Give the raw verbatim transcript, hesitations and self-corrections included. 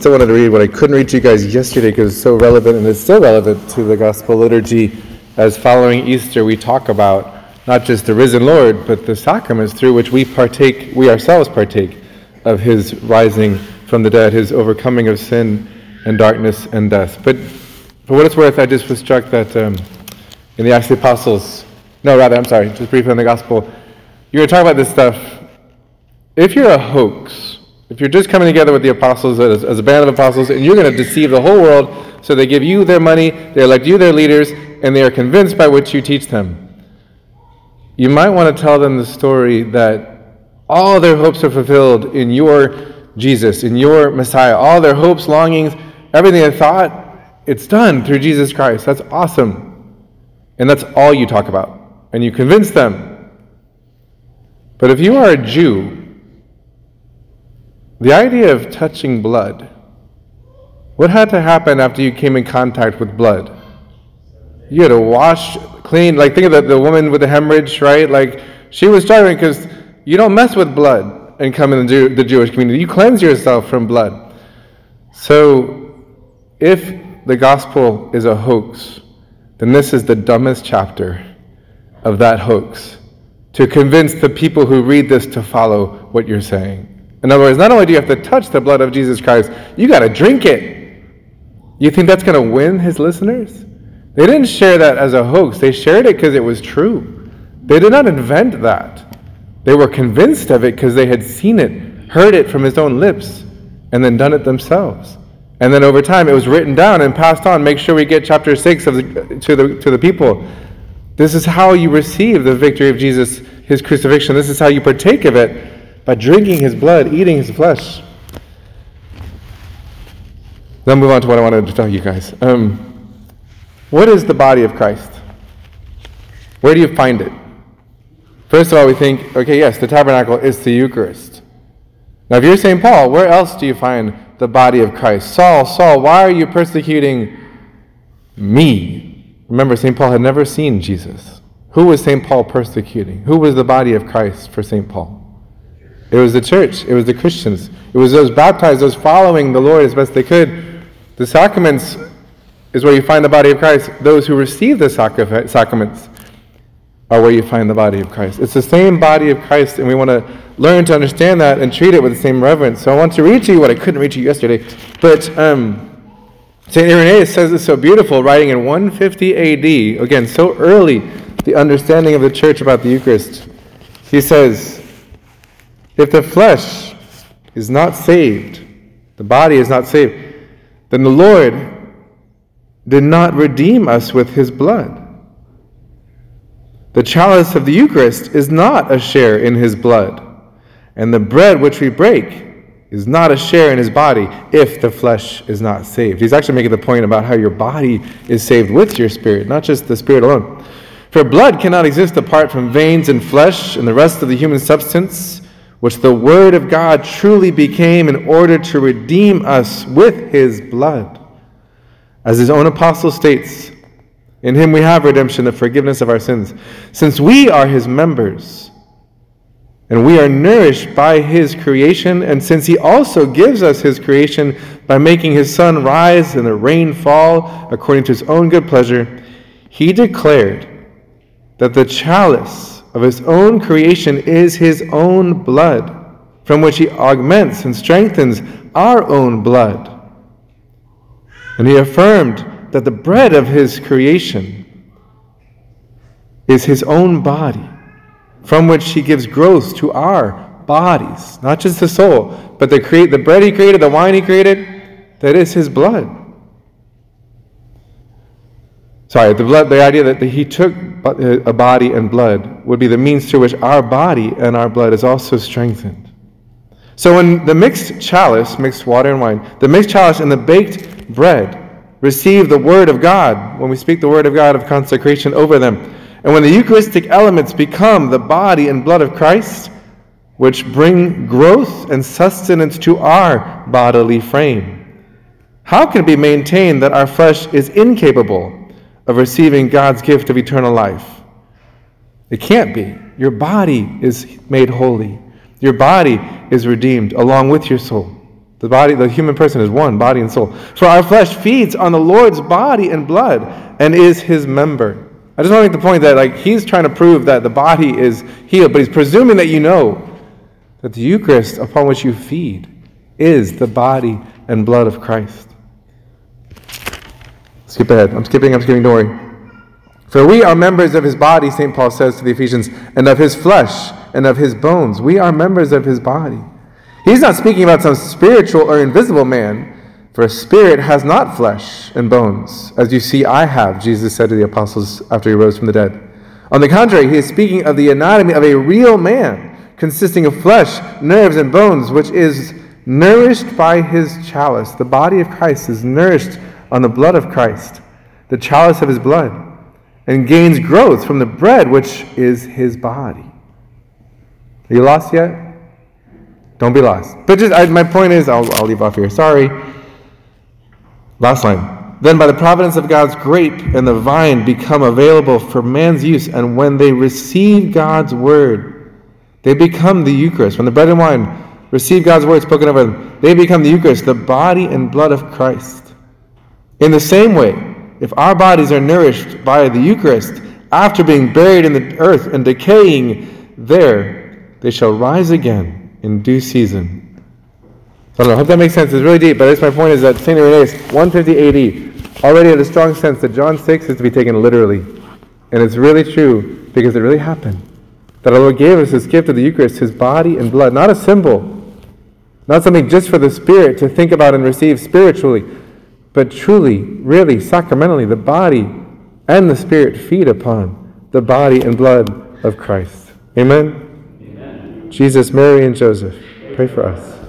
still wanted to read what I couldn't read to you guys yesterday because it's so relevant, and it's still relevant to the gospel liturgy, as following Easter we talk about not just the risen Lord, but the sacraments through which we partake, we ourselves partake of his rising from the dead, his overcoming of sin and darkness and death. But for what it's worth, I just was struck that um, in the Acts of the Apostles, no, rather, I'm sorry, just briefly on the gospel, you're going to talk about this stuff. If you're a hoax, if you're just coming together with the apostles as, as a band of apostles, and you're going to deceive the whole world, so they give you their money, they elect you their leaders, and they are convinced by what you teach them, you might want to tell them the story that all their hopes are fulfilled in your Jesus, in your Messiah. All their hopes, longings, everything they thought, it's done through Jesus Christ. That's awesome. And that's all you talk about. And you convince them. But if you are a Jew, the idea of touching blood, what had to happen after you came in contact with blood? You had to wash, clean, like think of the, the woman with the hemorrhage, right? Like she was struggling because you don't mess with blood and come in the, Jew, the Jewish community. You cleanse yourself from blood. So if the gospel is a hoax, then this is the dumbest chapter of that hoax, to convince the people who read this to follow what you're saying. In other words, not only do you have to touch the blood of Jesus Christ, you got to drink it. You think that's going to win his listeners? They didn't share that as a hoax. They shared it because it was true. They did not invent that. They were convinced of it because they had seen it, heard it from his own lips, and then done it themselves. And then over time it was written down and passed on. Make sure we get chapter six of the, to the to the people. This is how you receive the victory of Jesus, his crucifixion. This is how you partake of it, by drinking his blood, eating his flesh. Then move on to what I wanted to tell you guys. Um, What is the body of Christ? Where do you find it? First of all, we think, okay, yes, the tabernacle is the Eucharist. Now, if you're Saint Paul, where else do you find the body of Christ? Saul, Saul, why are you persecuting me? Remember, Saint Paul had never seen Jesus. Who was Saint Paul persecuting? Who was the body of Christ for Saint Paul? It was the church. It was the Christians. It was those baptized, those following the Lord as best they could. The sacraments is where you find the body of Christ. Those who receive the sacri- sacraments are where you find the body of Christ. It's the same body of Christ, and we want to learn to understand that and treat it with the same reverence. So I want to read to you what I couldn't read to you yesterday. But um, Saint Irenaeus says it's so beautiful, writing in one fifty A D, again, so early, the understanding of the church about the Eucharist. He says, if the flesh is not saved, the body is not saved, then the Lord did not redeem us with his blood. The chalice of the Eucharist is not a share in his blood, and the bread which we break is not a share in his body if the flesh is not saved. He's actually making the point about how your body is saved with your spirit, not just the spirit alone. For blood cannot exist apart from veins and flesh and the rest of the human substance, which the Word of God truly became in order to redeem us with his blood. As his own apostle states, in him we have redemption, the forgiveness of our sins. Since we are his members, and we are nourished by his creation, and since he also gives us his creation by making his sun rise and the rain fall according to his own good pleasure, he declared that the chalice of his own creation is his own blood, from which he augments and strengthens our own blood. And he affirmed that the bread of his creation is his own body, from which he gives growth to our bodies, not just the soul, but the create the bread he created, the wine he created, that is his blood. Sorry, the blood, the idea that the, he took a body and blood would be the means through which our body and our blood is also strengthened. So when the mixed chalice, mixed water and wine, the mixed chalice and the baked bread receive the Word of God, when we speak the Word of God of consecration over them, and when the Eucharistic elements become the body and blood of Christ, which bring growth and sustenance to our bodily frame, how can it be maintained that our flesh is incapable of receiving God's gift of eternal life? It can't be. Your body is made holy. Your body is redeemed along with your soul. The body, the human person is one, body and soul. For our flesh feeds on the Lord's body and blood and is his member. I just want to make the point that like he's trying to prove that the body is healed, but he's presuming that you know that the Eucharist upon which you feed is the body and blood of Christ. Skip ahead. I'm skipping, I'm skipping, don't worry. For we are members of his body, Saint Paul says to the Ephesians, and of his flesh and of his bones. We are members of his body. He's not speaking about some spiritual or invisible man, for a spirit has not flesh and bones, as you see I have, Jesus said to the apostles after he rose from the dead. On the contrary, he is speaking of the anatomy of a real man, consisting of flesh, nerves, and bones, which is nourished by his chalice. The body of Christ is nourished on the blood of Christ, the chalice of his blood, and gains growth from the bread, which is his body. Are you lost yet? Don't be lost. But just I, my point is, I'll, I'll leave off here. Sorry. Last line. Then by the providence of God's grape and the vine become available for man's use, and when they receive God's word, they become the Eucharist. When the bread and wine receive God's word spoken over them, they become the Eucharist, the body and blood of Christ. In the same way, if our bodies are nourished by the Eucharist, after being buried in the earth and decaying there, they shall rise again in due season. I don't know, I hope that makes sense. It's really deep, but I guess my point is that Saint Irenaeus, one fifty A D, already had a strong sense that John six is to be taken literally. And it's really true, because it really happened. That our Lord gave us this gift of the Eucharist, his body and blood, not a symbol, not something just for the Spirit to think about and receive spiritually, but truly, really, sacramentally, the body and the Spirit feed upon the body and blood of Christ. Amen? Amen. Jesus, Mary, and Joseph, pray for us.